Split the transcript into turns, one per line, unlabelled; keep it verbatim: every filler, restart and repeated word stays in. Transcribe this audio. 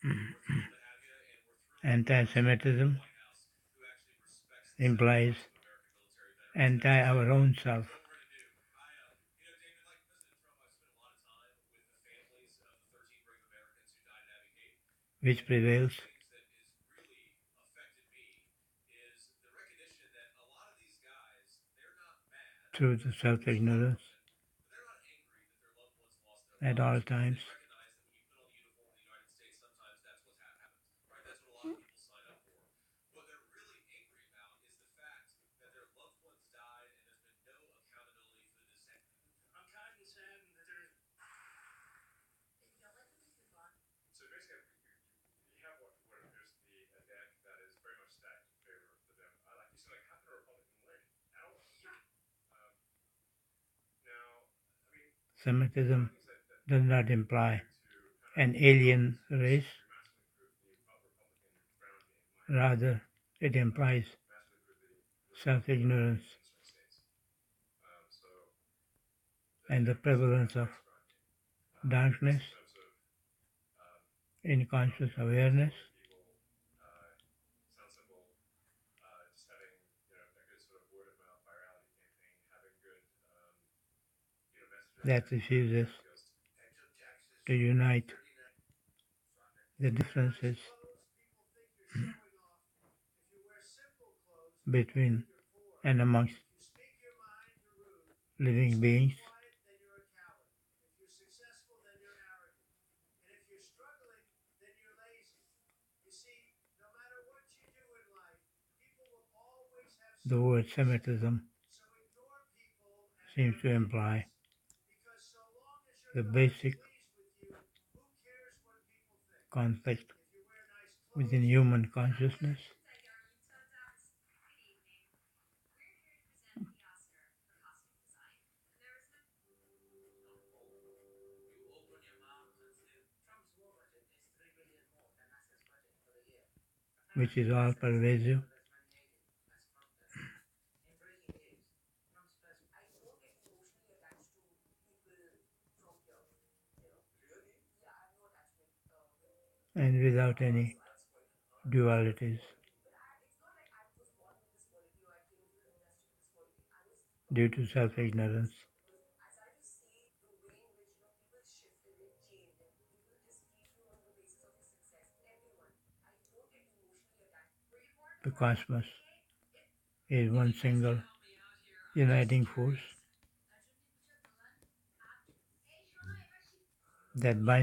Anti-Semitism implies anti our own self, which prevails through the self-ignorance at all times. Semitism does not imply an alien race. Rather, it implies self-ignorance and the prevalence of darkness in conscious awareness that refuses to unite the differences between and amongst living beings. The word Semitism seems to imply the basic conflict within human consciousness, which is all pervasive, and without any dualities due to self-ignorance. The cosmos is one single uniting force that binds